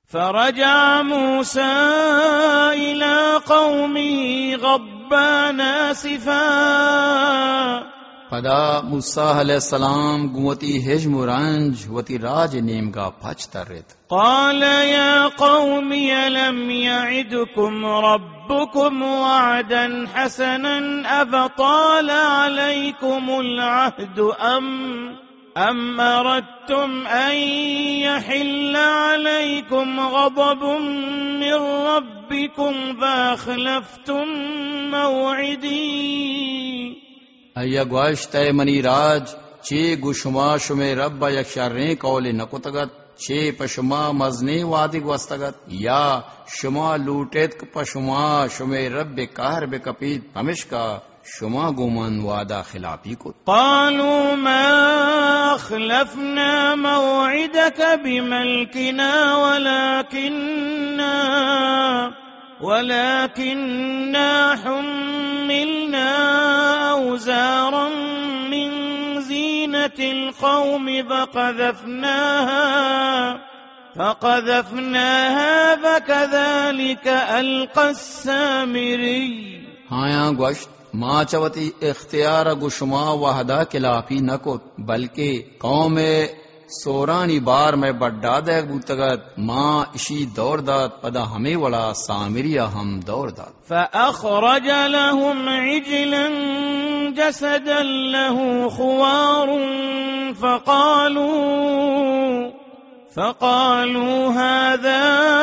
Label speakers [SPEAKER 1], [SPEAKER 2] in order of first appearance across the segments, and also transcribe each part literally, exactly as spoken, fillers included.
[SPEAKER 1] فرجع موسى إلى قومه غضبان آسفا
[SPEAKER 2] पदा मूसा अलैहिस्सलाम गुवती हिज्म रंज वती राज नेमगा पच तरत
[SPEAKER 1] قال يا قوم ألم يعدكم ربكم وعدا حسنا أفطال عليكم العهد أم أم أردتم أن يحل عليكم غضب من ربكم فأخلفتم موعدي
[SPEAKER 2] अय्या ग्वाश तय मनी राज चे गुशुमा शुमे रब्ब यक्षारे कौले नकुतगत चे पशुमा मजने वादिग वस्तगत या शुमा लूटेत पशुमा शुमे रब्ब कहर बेकपीत पमिशका शुमा गुमन वादा खिलाफी को
[SPEAKER 1] قالوا ما أخلفنا موعدك بملكنا ولكننا ولكننا حملنا أوزارا من زينة القوم فقذفناها فقذفناها فكذلك ألقى السامري
[SPEAKER 2] हाँ गोश्त माँ चवती इख्तियार गुशुमा वहदा खिलाफी न को बल्कि कौम सोरानी बार में बड्डा दे बूतगत माँ इशी दौड़ दात पदा हमें वड़ा सामिरिया हम दौड़ दात
[SPEAKER 1] فأخرج لهم عجلا جسدا له خوار فقالوا فقالوا هذا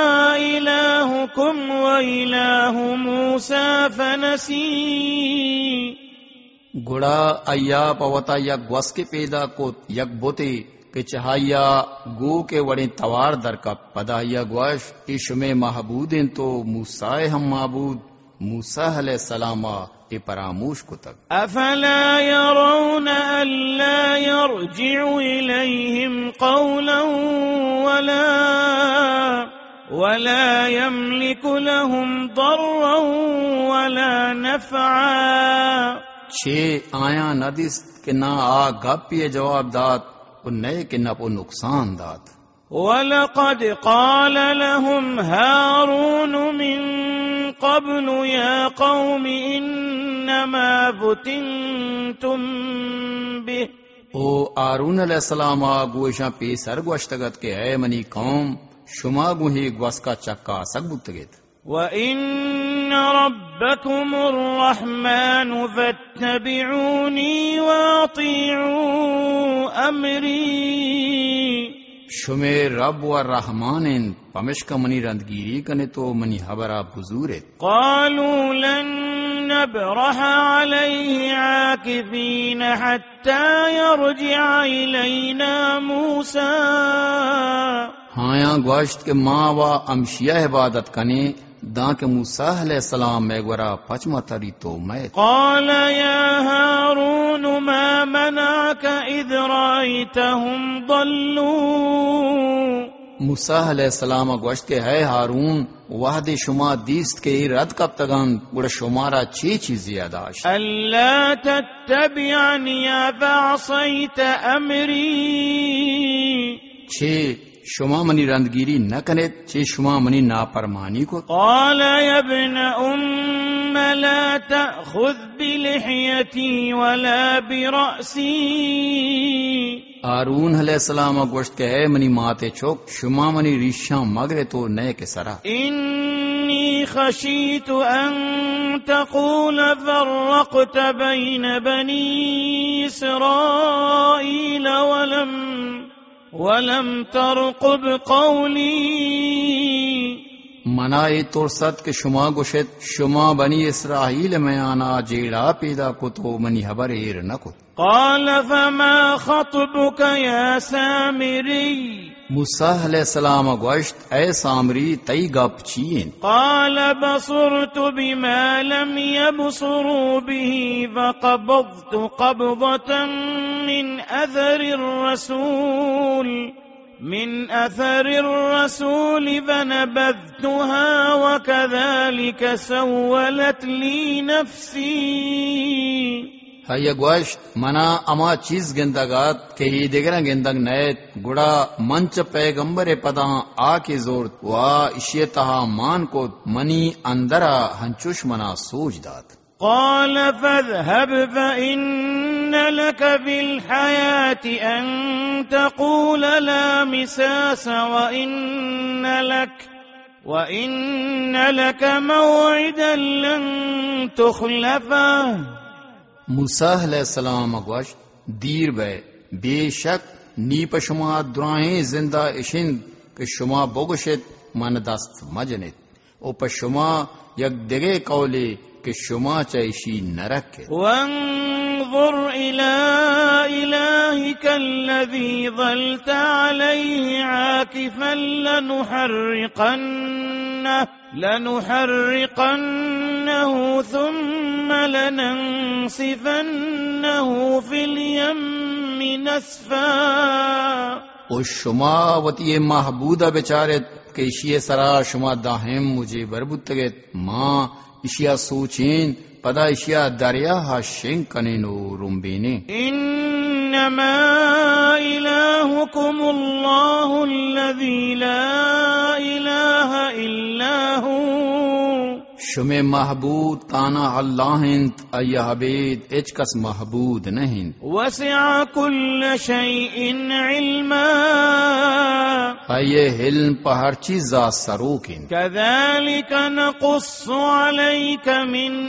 [SPEAKER 1] إلهكم وإله موسى فنسي
[SPEAKER 2] गुड़ा अय्या पवता यक वस के पैदा को यक बोते के चहाइया गो के वड़े तवार दर का पदाइया ग्वाश इशमे महबूदें तो मूसाए हम माबूद मूसा अलैहिस्सलामा ए परामूश को तक
[SPEAKER 1] अफला यरौन अल्ला यरजिउ इलैहिम कौला वला वला यमलिकु लहुम दर्रा वला नफ़आ
[SPEAKER 2] छे आया नदिस के ना आ गपिए जवाब दात नए के न पो नुकसान दात
[SPEAKER 1] वलक़द क़ाल लहुम हारून मिन क़ब्लु या क़ौम इन्नमा फुतिनतुम बिह
[SPEAKER 2] ओ आरून अलैहिस्सलाम गोशा पे सर गोश्तगत के है मनी कौम शुमा गुही ग्वस का चक्का सगबुतगेत
[SPEAKER 1] وإن ربكم الرحمن فاتبعوني وأطيعوا أمري
[SPEAKER 2] शुमे रब व रहमान पमिश्क मनी रंदगिरी कने तो मनी हबरा बुजूरे
[SPEAKER 1] قالوا لن نبرح عليه عاكفين حتى يرجع إلينا موسى
[SPEAKER 2] हाँ गोश्त के माँ व अमशिया इबादत कने दा के मूसा अलैहिस्सलाम मेगवरा पचमा तरी तो मैं
[SPEAKER 1] قال يا هارون ما منعك إذ رأيتهم ضلوا
[SPEAKER 2] मूसा अलैहिस्सलाम गोश्त के है हारून वाहदे शुमा दीस्त के रद कब तगन गुड़ शुमारा छे चीजें अदाश
[SPEAKER 1] ألا تتبعني فعصيت أمري
[SPEAKER 2] छे शुमा मनी रंदगिरी न कने छे शुमा मनी नापरमानी को
[SPEAKER 1] قال يا ابن أم لا تأخذ بلحيتي ولا برأسي
[SPEAKER 2] हारून अलैहिस्सलाम गोश्त के है मनी माते चोक शुमा मनी रिशा मगरे तो नए के सरा
[SPEAKER 1] إني خشيت أن تقول فرقت بين بني إسرائيل ولم ولم ترقب قولي
[SPEAKER 2] मनाए तो सत के शुमा गुशत शुमा बनी इसराइल में आना जेड़ा पैदा को तो मनी हबर एर न को
[SPEAKER 1] قال فما خطبك يا سامري
[SPEAKER 2] मूसा अलैहिस्सलाम गोश्त ऐ सामरी तई गप चीन
[SPEAKER 1] قال بصرت بما لم يبصروا به فقبضت قبضة من أثر الرسول من أثر الرسول فنبذتها وكذلك سولت لي نفسي
[SPEAKER 2] هیا گوشت منا اما چیز گندگات که هی دیگران گندگ نیت گڑا منچ پیغمبر پدا آکی زورت و اشیتها مان کو منی اندرا ہنچوش منا سوچ داد.
[SPEAKER 1] قال فاذهب فإن لك في الحياة أن تقول لا مساس وإن لك وَإِنَّ لَكَ مَوْعِدًا لَن تُخْلَفَهُ.
[SPEAKER 2] موسیٰ علیہ السلام گوش دیر بے بے شک نی پشما دراہیں زندہ اشند کہ شما بگشت من دست مجنت او پشما یک دگے قولے کہ شما چایشی نرکت.
[SPEAKER 1] وانظر إلى إلهك الذي ظلت عليه عاكفا لنحرقنه لنحرقنه ثم لننسفنه في اليم نسفا.
[SPEAKER 2] او شما وتی محبودہ بچارت کہ اشیاء سرا شما داہم مجھے بربتگت ماں اشیاء سوچین پدا اشیاء دریا ہا شنکنینو رمبینے.
[SPEAKER 1] انما الہکم اللہ الذی لا الہ الا ہو.
[SPEAKER 2] شمع محبود تانا اللہ ہند ایہ حبید اچ کس محبود نہیں.
[SPEAKER 1] وسع کل شیء علما
[SPEAKER 2] ایہ علم پہ ہر چیز سروکن.
[SPEAKER 1] كذلك نقص عليك من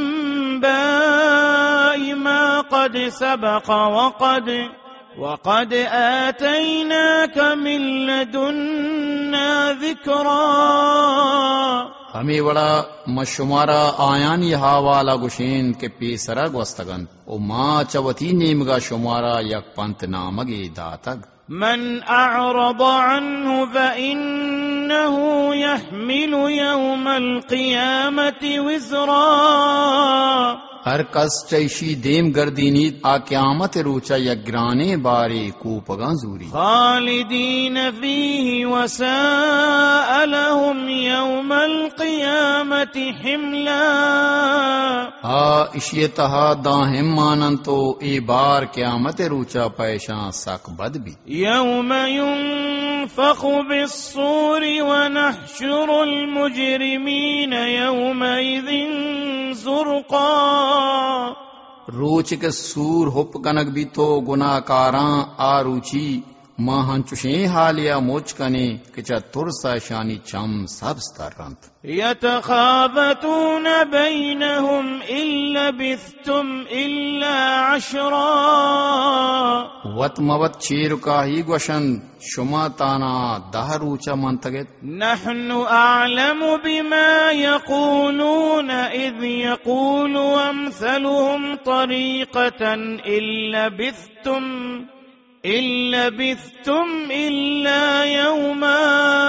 [SPEAKER 1] أنباء ما قد سبق وقد وقد آتيناك من لدنا ذكرا.
[SPEAKER 2] ہمیں وڑا مشمارا آیانی حوالا گشین کے پیسرا گوستگن او ما چوتی نیمگا شمارا یک پنت نامگی داتگ.
[SPEAKER 1] من أعرض عنه فإنه يحمل يوم القيامة وزرا.
[SPEAKER 2] ہر کس چیشی دیم گردینی آ قیامت روچا یگرانے بارے کو پگانزوری.
[SPEAKER 1] خالدین فیہ وساء لهم یوم القیامت حملا.
[SPEAKER 2] ہا اشیتہا داہم مانن تو ای بار قیامت روچا پیشاں سک بد بھی.
[SPEAKER 1] یوم ينفخ بالصور ونحشر المجرمین یومئذ زرقا.
[SPEAKER 2] روچ کے سور ہپ کنک بھی تو گناہ کاراں آروچی ماہن چشیں حالیا موچ کنے کچا ترسا شانی چم سبستر رنت.
[SPEAKER 1] يتخافتون بينهم إن لبثتم إلا عشرا.
[SPEAKER 2] وط موت چیر کا ہی گوشن شما تانا دہ روچا منتگت.
[SPEAKER 1] نحن أعلم بما يقولون إذ يقول أمثلهم طريقة إن لبثتم إن لبثتم إلا يوما.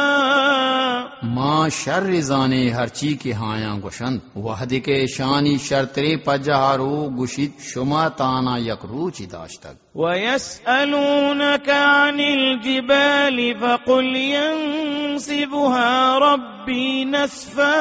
[SPEAKER 2] ما شر زانے ہر چی کی ہایاں گوشن وحدی کے شانی شرطری پجہارو گشید شما تانا یک روچی داشتگ.
[SPEAKER 1] ويسألونك عن الجبال فقل ينسفها ربي نسفا.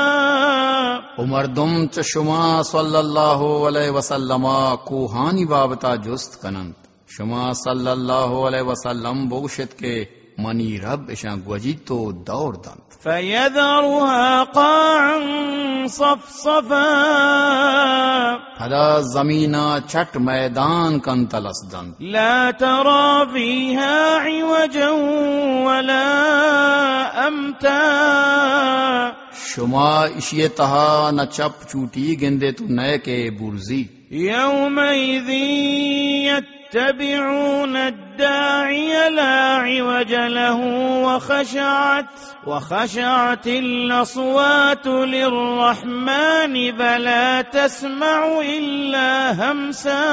[SPEAKER 2] مردم چ شما صلی اللہ علیہ وسلم کوہانی بابتا جست کنند شما صلی اللہ علیہ وسلم بوشت کے منی رب اشان گوجی تو دور دند.
[SPEAKER 1] فيذرها قاعا صفصفا.
[SPEAKER 2] ہلا زمینہ چھٹ میدان کن تلس دند.
[SPEAKER 1] لا ترى فيها عوجا ولا أمتا.
[SPEAKER 2] شما اشیتہا نہ چپ چوٹی گندے تو نئے کے برزی.
[SPEAKER 1] يومئذ يتبعون الداعي لا عوج له وخشعت وخشعت الأصوات للرحمن فلا تسمع إلا همسا.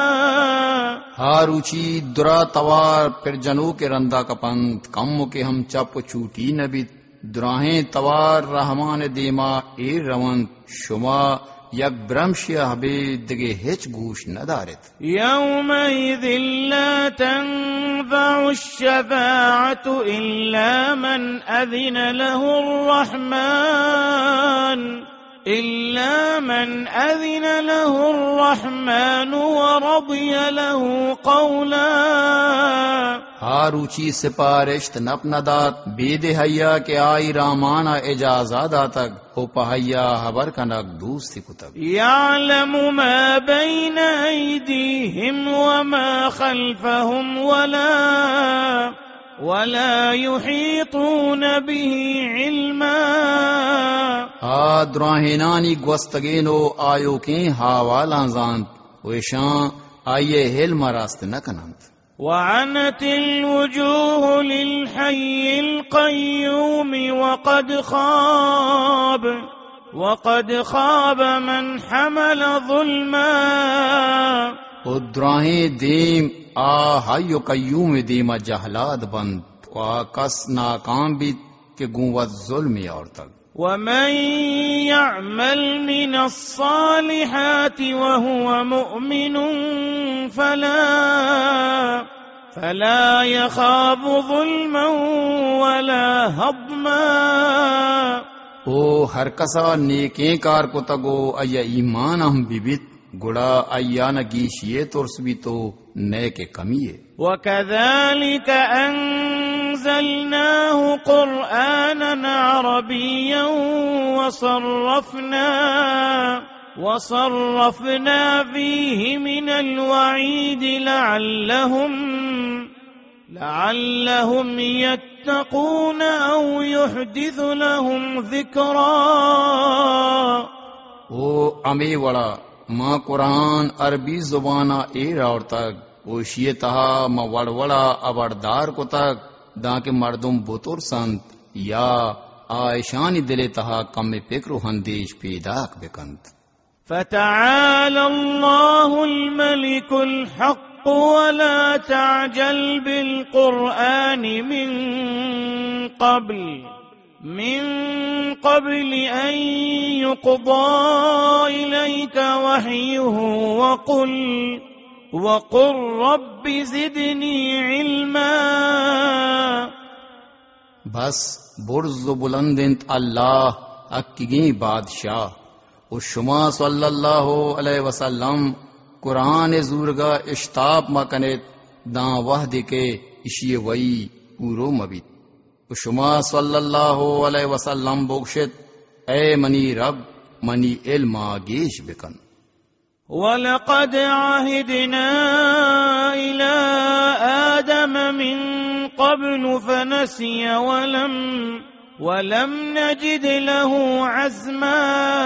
[SPEAKER 2] ہاروچی درا توار پھر جنو کے رندا کا پنت کم کے ہم چپ چوٹی نبی دراہیں توار رحمان دیما اے روان شما یک برمشی حبید دگے ہچ گوش ندارت.
[SPEAKER 1] یومئذ لا تنفع الشفاعة إلا من أذن له الرحمن إلا من أذن له الرحمن ورضي له قولا.
[SPEAKER 2] ہر اونچی سپارش نپ ندات بید حیا کے آئی رامانا اجازادا تک او پہیا حبر کنک دوستی کتب.
[SPEAKER 1] يعلم ما بين أيديهم وما خلفهم ولا ولا يحيطون به علما.
[SPEAKER 2] آدراہینانی گوستگینو آیو کے حوالان زانت ویشان آئیے حلم راست نکنند.
[SPEAKER 1] وعنت الوجوه للحي القيوم وقد خاب وقد خاب من حمل ظلما.
[SPEAKER 2] ادراہیں دیم آ حی قیوم دیم جہلاد بند و کس ناکام بھی کہ گوت ظلمی اور تک.
[SPEAKER 1] ومن يعمل من الصالحات وهو مؤمن فلا فلا يخاف ظلما ولا هضما.
[SPEAKER 2] او ہر کسا نیکیں کار کو تگو ایا ایمان ہم بیبت گڑا ایا نگیشیے ترس بھی تو نئے کے کمیے.
[SPEAKER 1] وكذلك أنزلناه قرآنا عربيا وصرفنا وصرفنا فيه من الوعيد لعلهم لعلهم يتقون أو يحدث لهم ذكرا.
[SPEAKER 2] او امی وڑا ماں قرآن عربی زبانہ ایر اور تک وہ شیے تہا ما وڑ وڑا ابردار کو تک دا کے مردم بطور سنت یا آئشانی دلے تہا کم پکرو ہندیش پیداک بکند.
[SPEAKER 1] فتعالى الله الملك الحق ولا تعجل بالقرآن من قبل من قبل أن يقضى إليك وحيه وقل وقل رب زدني علما.
[SPEAKER 2] بس برز و بلندنت اللہ اکگیں بادشاہ و شما صلی اللہ علیہ وسلم قرآن زورگا اشتاب مکنت داں وحد کے اشی وئی پورو مبید. و شما صلی اللہ علیہ وسلم بوکشت اے منی رب منی علم آگیش بکن.
[SPEAKER 1] وَلَقَدْ عَهِدْنَا إِلَىٰ آدَمَ مِن قَبْلُ فَنَسِيَ وَلَمْ وَلَمْ نَجِدْ لَهُ عَزْمًا.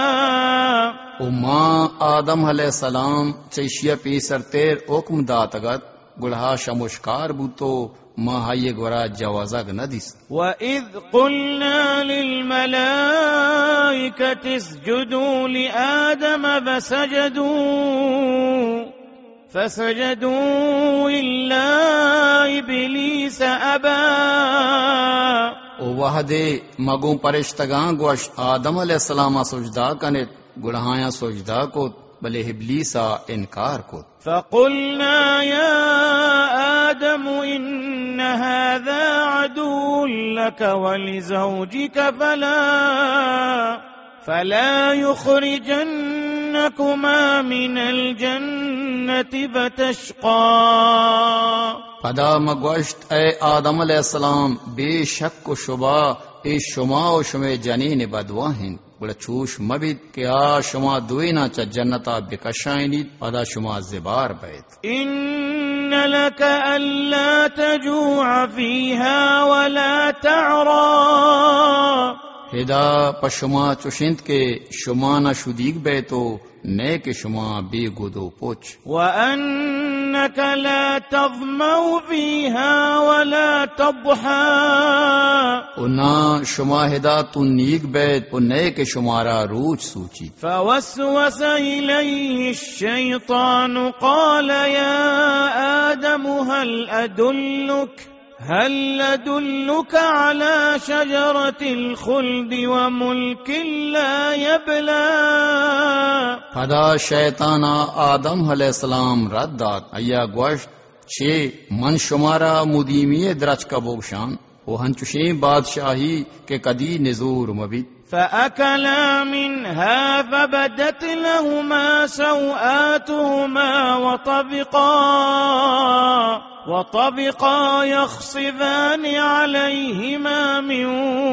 [SPEAKER 2] ماں آدم علیہ السلام چیشیا پی سرتیر حکم داتگت گڑھا شمشکار بوتو ماں ہائیے گورا جوازگ ندیس.
[SPEAKER 1] وَإِذْ قُلْنَا لِلْمَلَائِكَةِ اسْجُدُوا لِآدَمَ فَسَجَدُوا فَسَجَدُوا إِلَّا إِبْلِيسَ أَبَى.
[SPEAKER 2] او وحدے مگوں پرشتگاں گوش آدم علیہ السلام سجدہ کنت گڑھایاں سجدہ کو بلے ابلیسا انکار کو.
[SPEAKER 1] فَقُلْنَا يَا آدَمُ إِنَّ هَذَا عَدُوٌّ لَكَ وَلِزَوْجِكَ فَلَا فَلَا يُخْرِجَنَّكُمَا مِنَ الْجَنَّةِ فَتَشْقَى.
[SPEAKER 2] پدا مگوشت اے آدم علیہ السلام بے شک و شبہ اے شما و شما جنین بدواہن بڑا چوش مبید کہ آ شما دوینا چا جنتا بکشائنید پدا شما زبار بیت.
[SPEAKER 1] ان لك الا تجوع فيها ولا تعرى.
[SPEAKER 2] ہدا پشما چوشند کے شما نہ شدیگ بیتو نئے کے شما بے گودو پوچھ.
[SPEAKER 1] وَأَنَّكَ لَا تَظْمَأُ فِيهَا وَلَا تَضْحَى.
[SPEAKER 2] اُنّا شما ہدا تو نیک بیت و نئے کے شمارا روچ سوچی.
[SPEAKER 1] فَوَسْوَسَ إِلَيْهِ الشَّيْطَانُ قَالَ يَا آدَمُ هَلْ أَدُلُّكَ هل أدلك على شجرة الخلد وملك لا يبلى.
[SPEAKER 2] پدا شیطانا آدم علیہ السلام ردات ایا گوشت چھے من شمارا مدیمی درچ کا بوشان وہ ہنچوشیں بادشاہی کے کدی نزور مبید.
[SPEAKER 1] فأكلا منها فبدت لهما سوآتهما وطبقا وطبقا يخصفان عليهما من